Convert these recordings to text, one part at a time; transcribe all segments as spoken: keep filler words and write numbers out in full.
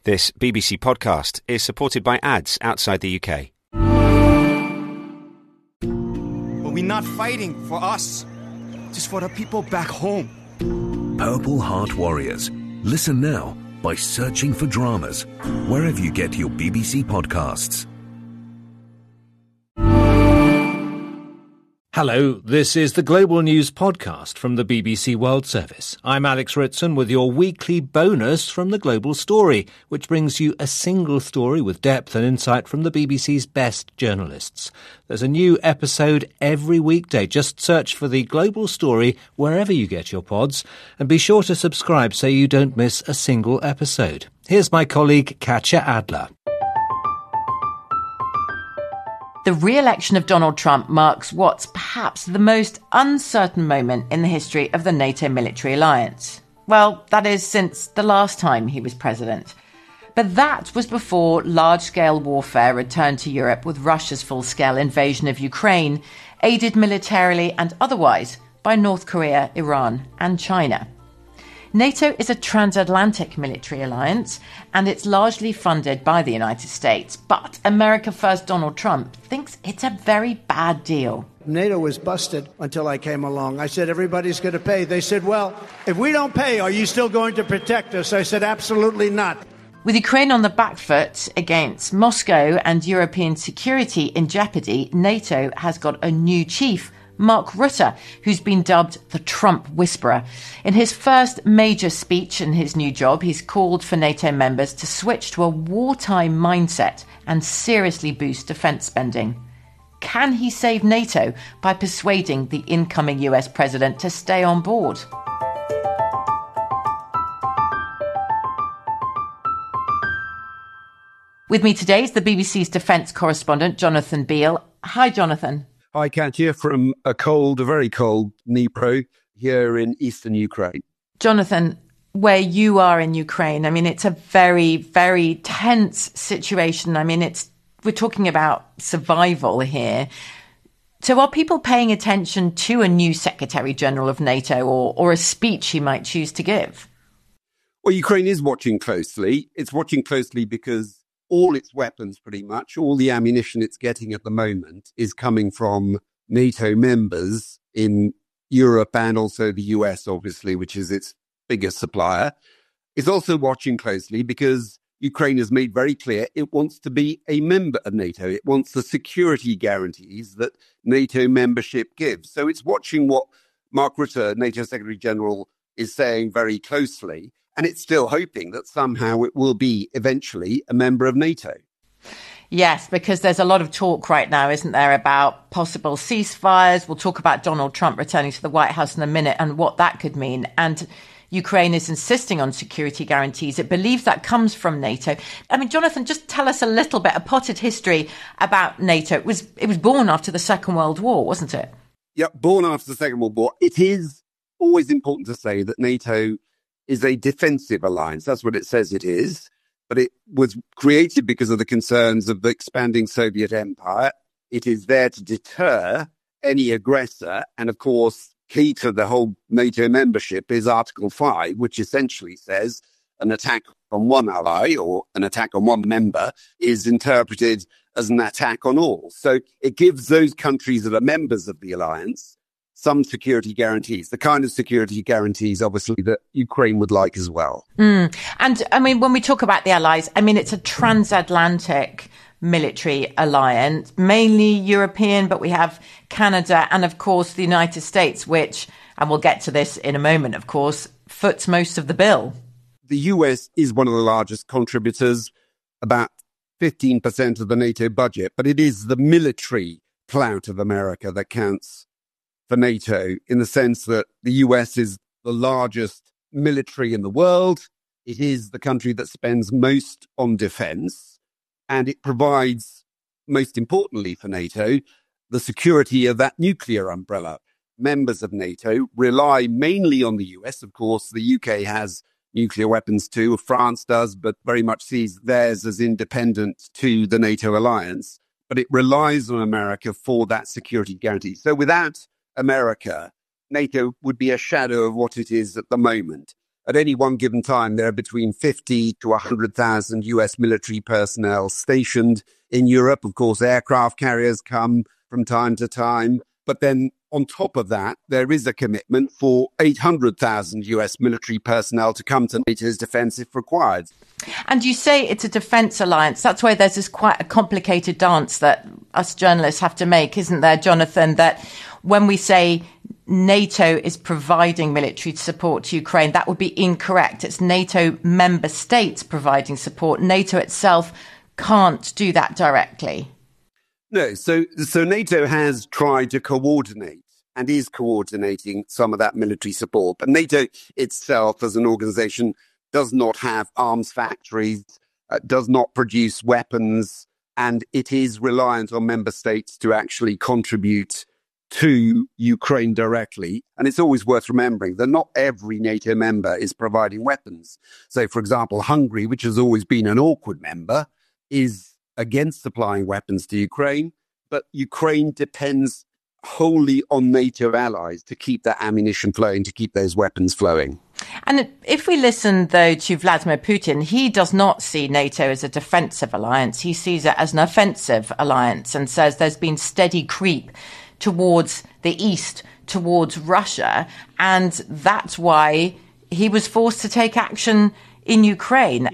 This B B C podcast is supported by ads outside the U K. But we're not fighting for us, just for the people back home. Purple Heart Warriors. Listen now by searching for dramas wherever you get your B B C podcasts. Hello, this is the Global News Podcast from the B B C World Service. I'm Alex Ritson with your weekly bonus from the Global Story, which brings you a single story with depth and insight from the B B C's best journalists. There's a new episode every weekday. Just search for the Global Story wherever you get your pods, and be sure to subscribe so you don't miss a single episode. Here's my colleague Katja Adler. The re-election of Donald Trump marks what's perhaps the most uncertain moment in the history of the NATO military alliance. Well, that is since the last time he was president. But that was before large-scale warfare returned to Europe with Russia's full-scale invasion of Ukraine, aided militarily and otherwise by North Korea, Iran and China. NATO is a transatlantic military alliance, and it's largely funded by the United States. But America First Donald Trump thinks it's a very bad deal. NATO was busted until I came along. I said, everybody's going to pay. They said, well, if we don't pay, are you still going to protect us? I said, absolutely not. With Ukraine on the back foot against Moscow and European security in jeopardy, NATO has got a new chief, Mark Rutte, who's been dubbed the Trump Whisperer. In his first major speech in his new job, he's called for NATO members to switch to a wartime mindset and seriously boost defence spending. Can he save NATO by persuading the incoming U S president to stay on board? With me today is the B B C's defence correspondent, Jonathan Beale. Hi, Jonathan. Hi, Katja, from a cold, a very cold Dnipro here in eastern Ukraine. Jonathan, where you are in Ukraine, I mean, it's a very, very tense situation. I mean, it's we're talking about survival here. So are people paying attention to a new Secretary General of NATO or, or a speech he might choose to give? Well, Ukraine is watching closely. It's watching closely because all its weapons, pretty much, all the ammunition it's getting at the moment is coming from NATO members in Europe and also the U S, obviously, which is its biggest supplier. It's also watching closely because Ukraine has made very clear it wants to be a member of NATO. It wants the security guarantees that NATO membership gives. So it's watching what Mark Rutte, NATO Secretary General, is saying very closely. And it's still hoping that somehow it will be eventually a member of NATO. Yes, because there's a lot of talk right now, isn't there, about possible ceasefires. We'll talk about Donald Trump returning to the White House in a minute and what that could mean. And Ukraine is insisting on security guarantees. It believes that comes from NATO. I mean, Jonathan, just tell us a little bit, a potted history about NATO. It was, it was born after the Second World War, wasn't it? Yeah, born after the Second World War. It is always important to say that NATO is a defensive alliance. That's what it says it is. But it was created because of the concerns of the expanding Soviet empire. It is there to deter any aggressor. And of course, key to the whole NATO membership is Article five, which essentially says an attack on one ally or an attack on one member is interpreted as an attack on all. So it gives those countries that are members of the alliance some security guarantees, the kind of security guarantees, obviously, that Ukraine would like as well. Mm. And I mean, when we talk about the allies, I mean, it's a transatlantic military alliance, mainly European, but we have Canada and, of course, the United States, which, and we'll get to this in a moment, of course, foots most of the bill. The U S is one of the largest contributors, about fifteen percent of the NATO budget, but it is the military clout of America that counts for NATO, in the sense that the U S is the largest military in the world. It is the country that spends most on defense, and it provides, most importantly for NATO, the security of that nuclear umbrella. Members of NATO rely mainly on the U S. Of course, the U K has nuclear weapons too. France does, but very much sees theirs as independent to the NATO alliance. But it relies on America for that security guarantee. So without America, NATO would be a shadow of what it is at the moment. At any one given time, there are between fifty to one hundred thousand U S military personnel stationed in Europe. Of course, aircraft carriers come from time to time. But then on top of that, there is a commitment for eight hundred thousand U S military personnel to come to NATO's defence if required. And you say it's a defence alliance. That's why there's this quite a complicated dance that us journalists have to make, isn't there, Jonathan, that when we say NATO is providing military support to Ukraine, that would be incorrect. It's NATO member states providing support. NATO itself can't do that directly. No, so so NATO has tried to coordinate and is coordinating some of that military support. But NATO itself as an organisation does not have arms factories, uh, does not produce weapons, and it is reliant on member states to actually contribute to Ukraine directly. And it's always worth remembering that not every NATO member is providing weapons. So, for example, Hungary, which has always been an awkward member, is against supplying weapons to Ukraine, but Ukraine depends wholly on NATO allies to keep that ammunition flowing, to keep those weapons flowing. And if we listen, though, to Vladimir Putin, he does not see NATO as a defensive alliance. He sees it as an offensive alliance and says there's been steady creep towards the east, towards Russia. And that's why he was forced to take action in Ukraine.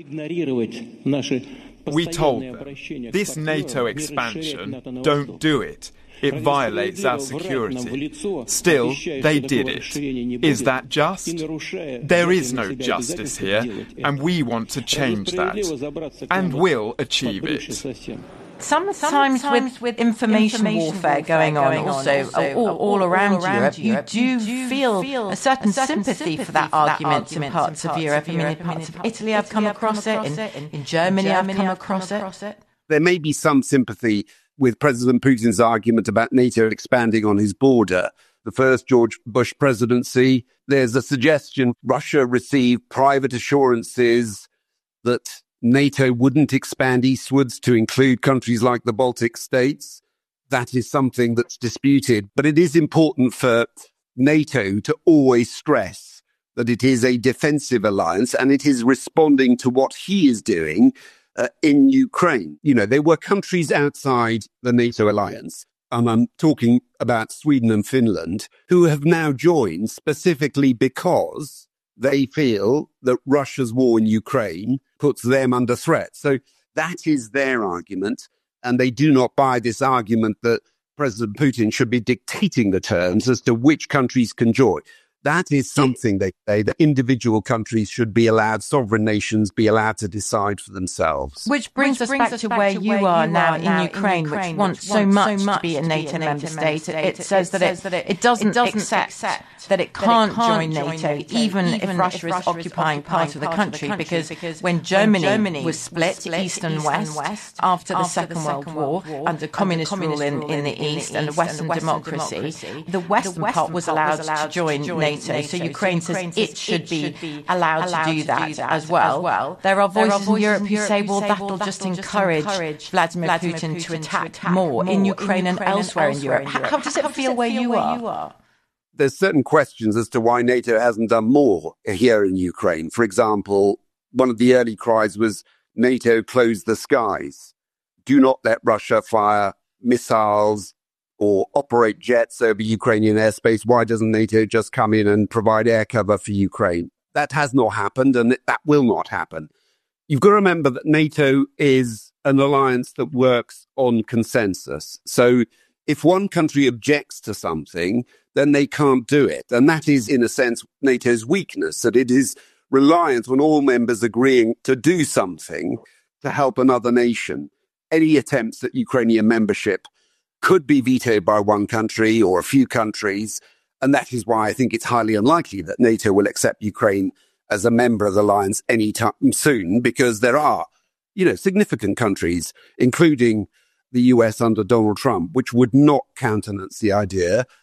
We told them, this NATO expansion, don't do it. It violates our security. Still, they did it. Is that just? There is no justice here, and we want to change that, and will achieve it. Sometimes, Sometimes with, with information, information warfare, warfare going on, going also, on also all, all, all around, all around Europe, Europe, you do you feel, feel a certain, a certain sympathy, sympathy for that, for that argument, argument in parts, in parts of Europe. Of Europe. I mean, in parts of Italy, I've come across it. In, in, in Germany, I've come across it. There may be some sympathy with President Putin's argument about NATO expanding on his border. The first George Bush presidency, there's a suggestion Russia received private assurances that NATO wouldn't expand eastwards to include countries like the Baltic states. That is something that's disputed. But it is important for NATO to always stress that it is a defensive alliance and it is responding to what he is doing uh, in Ukraine. You know, there were countries outside the NATO alliance, and I'm talking about Sweden and Finland, who have now joined specifically because they feel that Russia's war in Ukraine puts them under threat. So that is their argument. And they do not buy this argument that President Putin should be dictating the terms as to which countries can join. That is something they say that individual countries should be allowed, sovereign nations be allowed to decide for themselves. Which brings, Which brings us back, us to, back where to where you are now in, now Ukraine, in Ukraine, which wants so much, so much to be a NATO member state. state. It, it says that it, it, it doesn't, it doesn't accept, accept that it can't, that it can't join NATO, NATO even, even if Russia is occupying part of the country, country because, because when Germany, Germany was split, split east and west, west after the after Second, the Second World, World War, under communist rule in, in the east and Western democracy, the Western part was allowed to join NATO. So Ukraine says it should be allowed to do that as well. There are voices in Europe who say, well, that'll just encourage Vladimir Putin to attack more in Ukraine and elsewhere in Europe. How does it feel where you are? There's certain questions as to why NATO hasn't done more here in Ukraine. For example, one of the early cries was NATO close the skies. Do not let Russia fire missiles or operate jets over Ukrainian airspace. Why doesn't NATO just come in and provide air cover for Ukraine? That has not happened, and that will not happen. You've got to remember that NATO is an alliance that works on consensus. So if one country objects to something, then they can't do it. And that is, in a sense, NATO's weakness, that it is reliant on all members agreeing to do something to help another nation. Any attempts at Ukrainian membership could be vetoed by one country or a few countries. And that is why I think it's highly unlikely that NATO will accept Ukraine as a member of the alliance anytime soon, because there are, you know, significant countries, including the U S under Donald Trump, which would not countenance the idea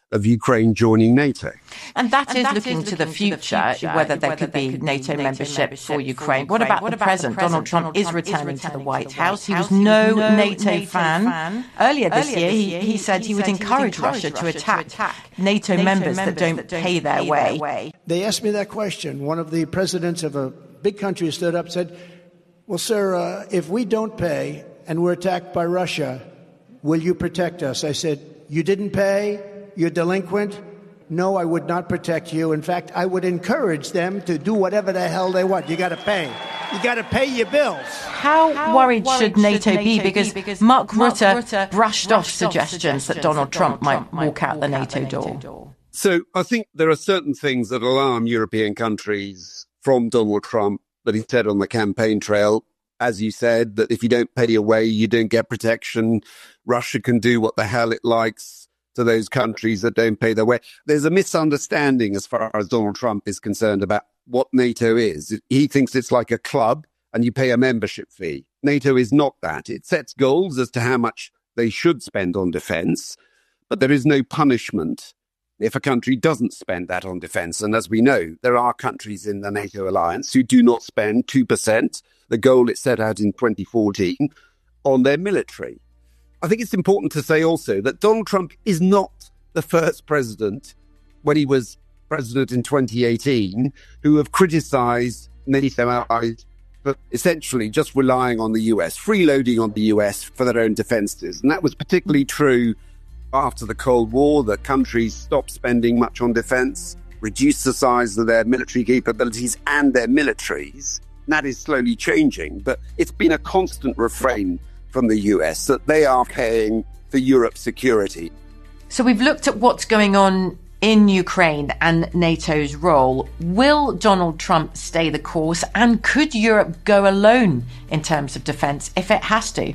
of Ukraine joining NATO. And that, and is, that looking is to the looking future, to the future whether there whether could be there could NATO, be membership, NATO membership for Ukraine. for What about Ukraine. the What present? about the Donald Trump Donald is Trump returning is to the returning White to the House. White He was House. He no, was no NATO, NATO fan. fan. Earlier this Earlier year, this he, year, he said he, he would said he would encourage encourage Russia to Russia to attack, attack NATO, NATO members, members that don't, that don't pay their pay way. their way. They asked me that question. One of the presidents of a big country stood up and said, well, sir, uh, if we don't pay and we're attacked by Russia, will you protect us? I said, you didn't pay? You're delinquent? No, I would not protect you. In fact, I would encourage them to do whatever the hell they want. You got to pay. You got to pay your bills. How, How worried, worried should should NATO, NATO be? be? Because, Because Mark, Mark Rutte, Rutte brushed, brushed off off suggestions, suggestions that Donald that Trump, Donald might Trump walk out the NATO, NATO door. door. So I think there are certain things that alarm European countries from Donald Trump that he said on the campaign trail. As you said, that if you don't pay your way, you don't get protection. Russia can do what the hell it likes to those countries that don't pay their way. There's a misunderstanding as far as Donald Trump is concerned about what NATO is. He thinks it's like a club and you pay a membership fee. NATO is not that. It sets goals as to how much they should spend on defense, but there is no punishment if a country doesn't spend that on defense. And as we know, there are countries in the NATO alliance who do not spend two percent, the goal it set out in twenty fourteen, on their military. I think it's important to say also that Donald Trump is not the first president, when he was president in twenty eighteen, who have criticized NATO allies for essentially just relying on the U S, freeloading on the U S for their own defenses. And that was particularly true after the Cold War, that countries stopped spending much on defense, reduced the size of their military capabilities and their militaries. And that is slowly changing, but it's been a constant refrain from the U S that they are paying for Europe's security. So we've looked at what's going on in Ukraine and NATO's role. Will Donald Trump stay the course, and could Europe go alone in terms of defence if it has to?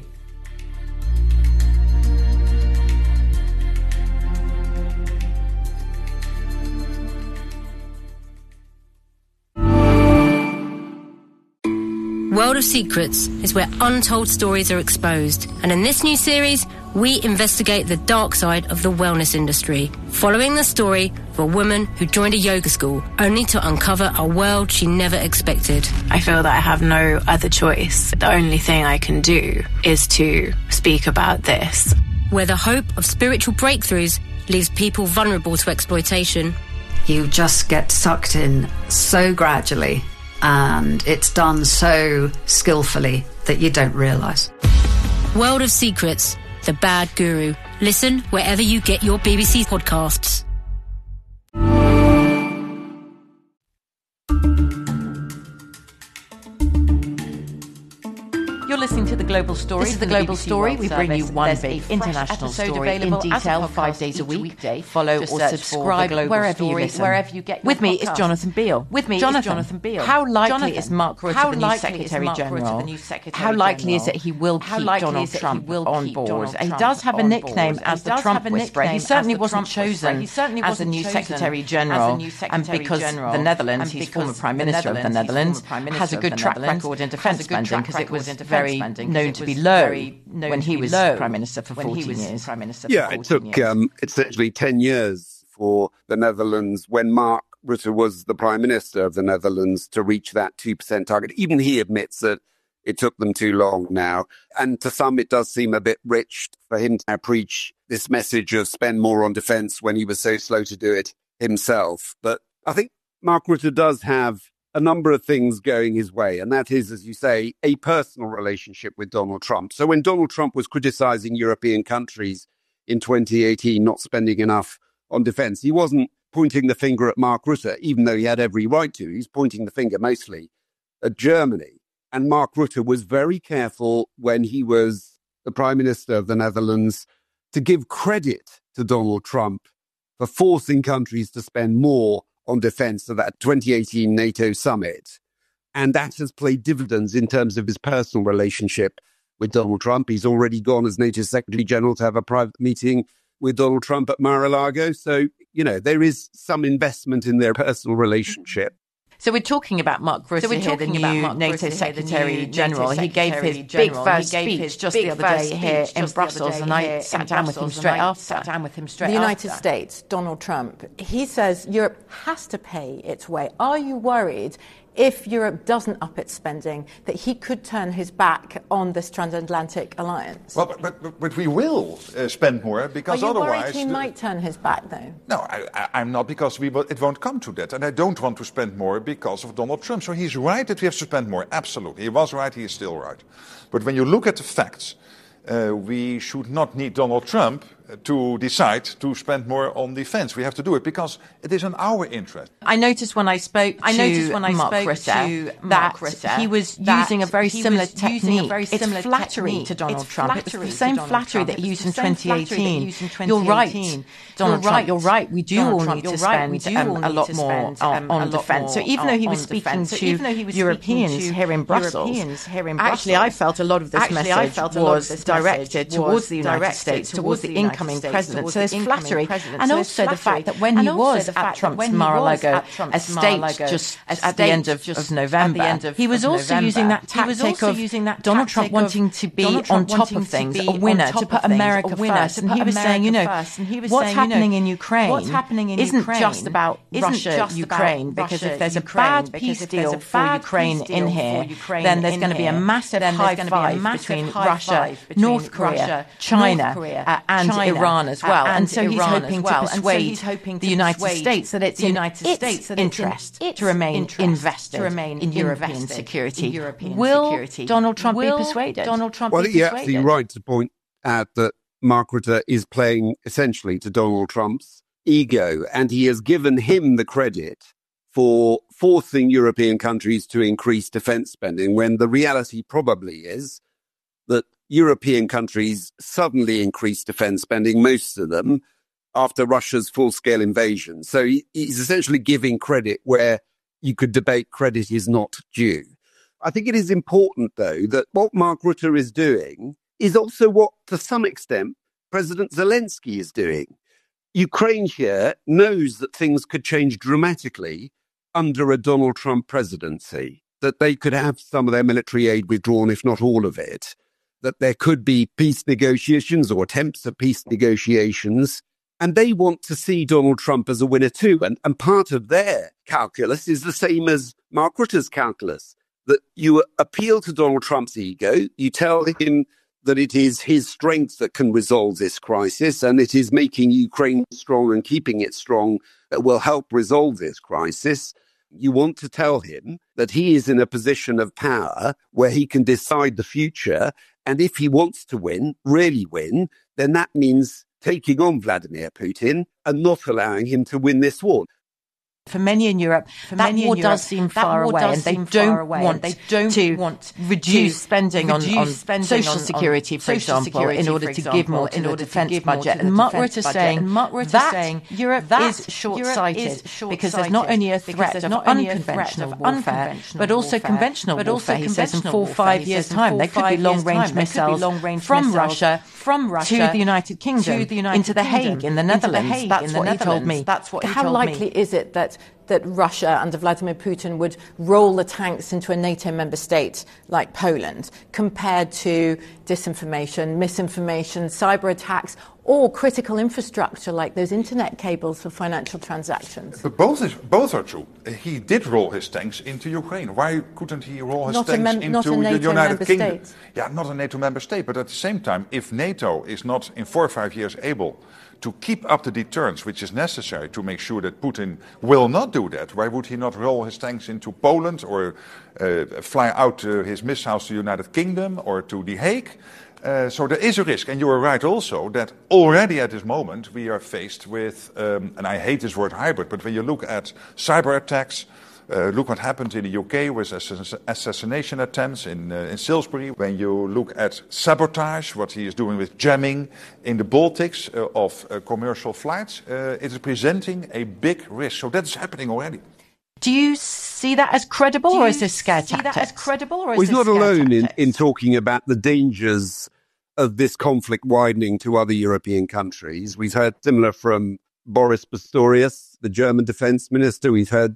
World of Secrets is where untold stories are exposed. And in this new series, we investigate the dark side of the wellness industry, following the story of a woman who joined a yoga school only to uncover a world she never expected. I feel that I have no other choice. The only thing I can do is to speak about this. Where the hope of spiritual breakthroughs leaves people vulnerable to exploitation. You just get sucked in so gradually, and it's done so skillfully that you don't realise. World of Secrets, The Bad Guru. Listen wherever you get your B B C podcasts. You're listening to The Global Story. This is The Global Story. We bring you one big international story in detail five days a week. Follow or subscribe wherever you listen. Wherever you get your With me podcast. is Jonathan Beale. With me Jonathan, is Jonathan Beale. How likely Jonathan, is Mark Rutte, how the new likely is Secretary Mark Rutte, General? the new Secretary How likely General? is it he will How keep likely Donald is it he Trump will on keep board? Donald He Trump does have a on nickname board? as He the does Trump have a Whisperer. He nickname certainly as the wasn't Trump Whisperer. chosen He certainly as the wasn't new chosen Secretary as General, the new and Secretary because General, the Netherlands, and he's because former Prime the Minister of the Netherlands, Netherlands, he's former Prime has a Minister good of the track Netherlands, record in has a defence good spending track because it was record in defence very spending known because to it be was low very known when to he be was low Prime Minister for when he fourteen was years. Prime Minister for Yeah, it fourteen took years. um, essentially ten years for the Netherlands, when Mark Rutte was the Prime Minister of the Netherlands, to reach that two percent target. Even he admits that it took them too long now. And to some, it does seem a bit rich for him to now preach this message of spend more on defence when he was so slow to do it himself. But I think Mark Rutte does have a number of things going his way. And that is, as you say, a personal relationship with Donald Trump. So when Donald Trump was criticising European countries in twenty eighteen not spending enough on defence, he wasn't pointing the finger at Mark Rutte, even though he had every right to. He's pointing the finger mostly at Germany. And Mark Rutte was very careful when he was the Prime Minister of the Netherlands to give credit to Donald Trump for forcing countries to spend more on defence at that twenty eighteen NATO summit. And that has played dividends in terms of his personal relationship with Donald Trump. He's already gone as NATO Secretary General to have a private meeting with Donald Trump at Mar-a-Lago. So, you know, there is some investment in their personal relationship. So we're talking about Mark Rutte, so we're here, the new NATO Secretary General. He gave his big first speech just the other day here in Brussels, and I sat down with him straight after. Sat down with him straight after. The United after. States, Donald Trump, he says Europe has to pay its way. Are you worried if Europe doesn't up its spending, that he could turn his back on this transatlantic alliance? Well, but, but, but we will uh, spend more, because Are you otherwise... worried he the... might turn his back, though? No, I, I, I'm not, because we will, it won't come to that. And I don't want to spend more because of Donald Trump. So he's right that we have to spend more. Absolutely. He was right, he is still right. But when you look at the facts, uh, we should not need Donald Trump to decide to spend more on defence. We have to do it because it is in our interest. I noticed when I spoke to I noticed when I Mark spoke Rutte to that Rutte, he was using a very similar technique. Very similar it's flattery technique. to Donald it's Trump. It's the same flattery that he used in twenty eighteen. You're right, Donald Trump. You're right. We do all need to spend um, a lot more on, on defence. So even though he was speaking to Europeans here in Brussels, actually I felt a lot of this message was directed towards the United States, towards the incoming president. So there's flattery, and also the fact that when he was at Trump's Mar-a-Lago estate just at the end of November, he was also using that tactic of Donald Trump wanting to be on top of things, a winner, to put America first. And he was saying, you know, what's happening in Ukraine isn't just about Russia, Ukraine, because if there's a bad peace deal for Ukraine in here, then there's going to be a massive high five between Russia, North Korea, China, and Iran as well. And so he's hoping to persuade the United States that it's in its interest to remain invested in European security. Will Donald Trump be persuaded? Donald Trump well, be you're persuaded? absolutely right to point out that Mark Rutte is playing essentially to Donald Trump's ego, and he has given him the credit for forcing European countries to increase defence spending, when the reality probably is that European countries suddenly increased defence spending, most of them, after Russia's full-scale invasion. So he, he's essentially giving credit where you could debate credit is not due. I think it is important, though, that what Mark Rutte is doing is also what, to some extent, President Zelensky is doing. Ukraine here knows that things could change dramatically under a Donald Trump presidency, that they could have some of their military aid withdrawn, if not all of it, that there could be peace negotiations or attempts at peace negotiations. And they want to see Donald Trump as a winner too. And, and part of their calculus is the same as Mark Rutte's calculus, that you appeal to Donald Trump's ego, you tell him that it is his strength that can resolve this crisis, and it is making Ukraine strong and keeping it strong that will help resolve this crisis. You want to tell him that he is in a position of power where he can decide the future. And if he wants to win, really win, then that means taking on Vladimir Putin and not allowing him to win this war. For many in Europe, For that war Europe, does seem far away, and they don't away, want they don't to want reduce spending on, reduce on spending social on, security, on for social example, security, in order to example, give more to the defence budget. And Mark Rutte is saying that saying Europe that is short-sighted because there's not only a threat of unconventional warfare, but also conventional warfare. He says in four or five years' time, there could be long-range missiles from Russia from Russia to the United Kingdom, into The Hague in the Netherlands. That's what he told me. That's what he told me. How likely is it that that Russia under Vladimir Putin would roll the tanks into a NATO member state like Poland, compared to disinformation, misinformation, cyber attacks, or critical infrastructure like those internet cables for financial transactions? But both is, both are true. He did roll his tanks into Ukraine. Why couldn't he roll his not tanks mem- into the NATO United member Kingdom? States. Yeah, not a NATO member state. But at the same time, if NATO is not in four or five years able to keep up the deterrence which is necessary to make sure that Putin will not do that, why would he not roll his tanks into Poland or uh, fly out uh, his missiles to the United Kingdom or to The Hague? Uh, so there is a risk, and you are right also that already at this moment we are faced with, um, and I hate this word hybrid, but when you look at cyber attacks, Uh, look what happened in the U K with ass- assassination attempts in, uh, in Salisbury. When you look at sabotage, what he is doing with jamming in the Baltics uh, of uh, commercial flights, uh, it is presenting a big risk. So that's happening already. Do you see that as credible, or is this scare tactics? That as credible, or is well, he's this not alone in, tactics? in talking about the dangers of this conflict widening to other European countries. We've heard similar from Boris Pistorius, the German defence minister. We've heard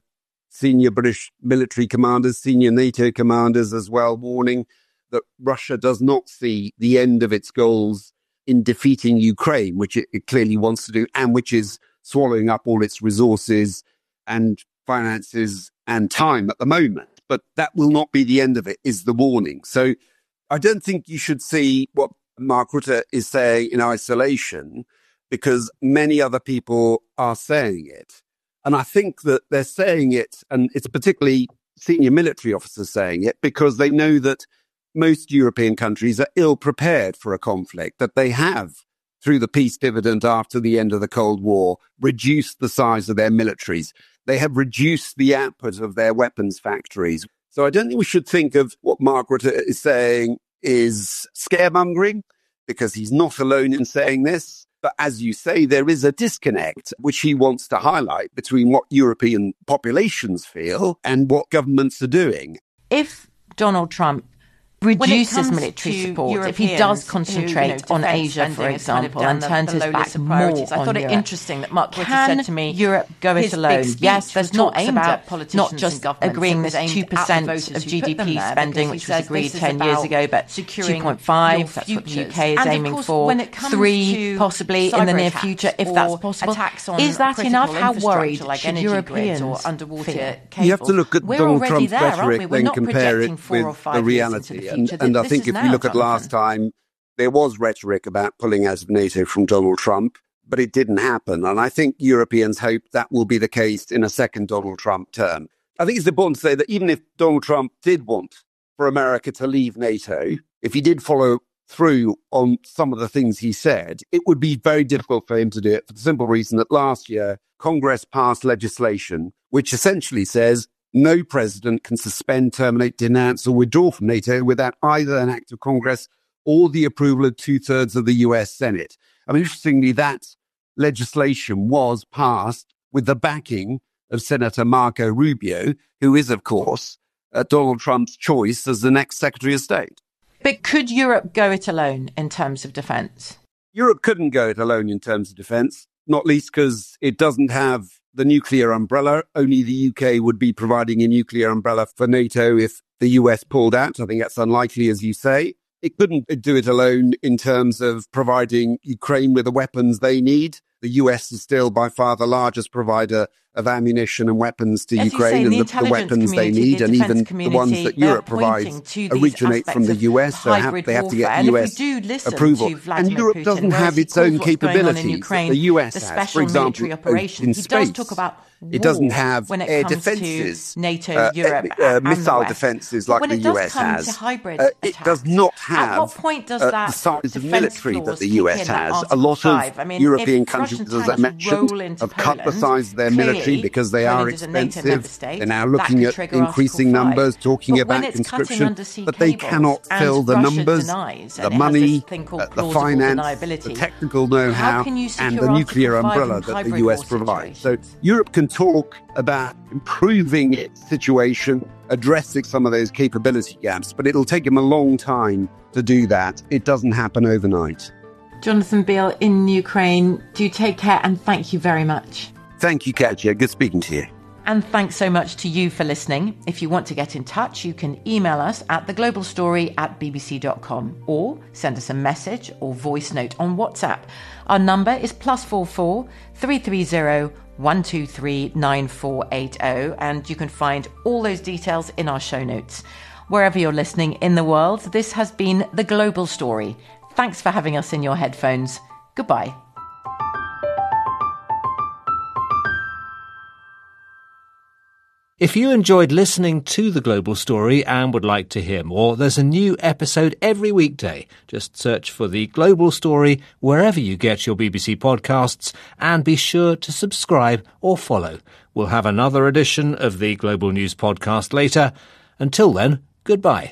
senior British military commanders, senior NATO commanders as well, warning that Russia does not see the end of its goals in defeating Ukraine, which it, it clearly wants to do, and which is swallowing up all its resources and finances and time at the moment. But that will not be the end of it, is the warning. So I don't think you should see what Mark Rutte is saying in isolation, because many other people are saying it. And I think that they're saying it, and it's particularly senior military officers saying it, because they know that most European countries are ill prepared for a conflict, that they have, through the peace dividend after the end of the Cold War, reduced the size of their militaries. They have reduced the output of their weapons factories. So I don't think we should think of what Mark Rutte is saying is scaremongering, because he's not alone in saying this. But as you say, there is a disconnect, which he wants to highlight, between what European populations feel and what governments are doing. If Donald Trump reduces military support, Europeans, if he does concentrate who, you know, on Asia, for example, kind of and turns his back more on Europe. I thought it interesting that Mark Rutte said to me, Europe go it alone. Yes, there's not aimed at not just agreeing this two percent of G D P spending, which was agreed ten years ago, but two point five, that's what the U K is aiming for, three possibly in the near future, if that's possible. Is that enough? How worried should Europeans feel? You have to look at Donald Trump's rhetoric, then compare it with the reality. And, and I think if we look at last time, there was rhetoric about pulling out of NATO from Donald Trump, but it didn't happen. And I think Europeans hope that will be the case in a second Donald Trump term. I think it's important to say that even if Donald Trump did want for America to leave NATO, if he did follow through on some of the things he said, it would be very difficult for him to do it, for the simple reason that last year, Congress passed legislation which essentially says no president can suspend, terminate, denounce or withdraw from NATO without either an act of Congress or the approval of two-thirds of the U S Senate. I mean, interestingly, that legislation was passed with the backing of Senator Marco Rubio, who is, of course, uh, Donald Trump's choice as the next Secretary of State. But could Europe go it alone in terms of defence? Europe couldn't go it alone in terms of defence, not least because it doesn't have the nuclear umbrella. Only the U K would be providing a nuclear umbrella for NATO if the U S pulled out. I think that's unlikely, as you say. It couldn't do it alone in terms of providing Ukraine with the weapons they need. The U S is still by far the largest provider of ammunition and weapons to As Ukraine, say, and the, the, the weapons they need, the and even the ones that Europe provides originate from the U S, so have, they have to get U S approval. And Europe Putin, doesn't have its own capabilities Ukraine, that the U S has. For example, in space, it doesn't have air defences, NATO, uh, Europe, uh, missile defences like the U S has. Uh, it does not have does uh, the size of military that the U S has. A lot of I mean, European countries, as I mentioned, have cut the size of their military because they are expensive. They're now looking at increasing numbers, talking about conscription, but they cannot fill the numbers, the money, uh, the finance, the technical know-how, and the nuclear umbrella that the U S provides. So Europe can talk about improving its situation, addressing some of those capability gaps, but it'll take them a long time to do that. It doesn't happen overnight. Jonathan Beale in Ukraine, do take care and thank you very much. Thank you, Katya. Good speaking to you. And thanks so much to you for listening. If you want to get in touch, you can email us at theglobalstory at b b c dot com or send us a message or voice note on WhatsApp. Our number is plus four four three three zero one two three nine four eight zero, and you can find all those details in our show notes. Wherever you're listening in the world, this has been The Global Story. Thanks for having us in your headphones. Goodbye. If you enjoyed listening to The Global Story and would like to hear more, there's a new episode every weekday. Just search for The Global Story wherever you get your B B C podcasts and be sure to subscribe or follow. We'll have another edition of the Global News Podcast later. Until then, goodbye.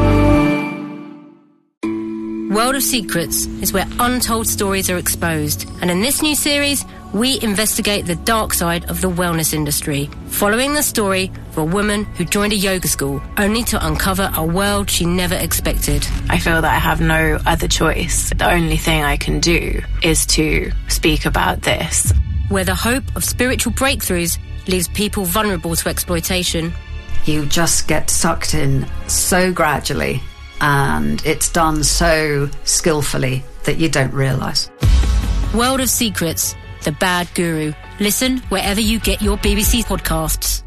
World of Secrets is where untold stories are exposed, and in this new series, we investigate the dark side of the wellness industry, following the story of a woman who joined a yoga school only to uncover a world she never expected. I feel that I have no other choice. The only thing I can do is to speak about this. Where the hope of spiritual breakthroughs leaves people vulnerable to exploitation. You just get sucked in so gradually, and it's done so skillfully that you don't realise. World of Secrets, The Bad Guru. Listen wherever you get your B B C podcasts.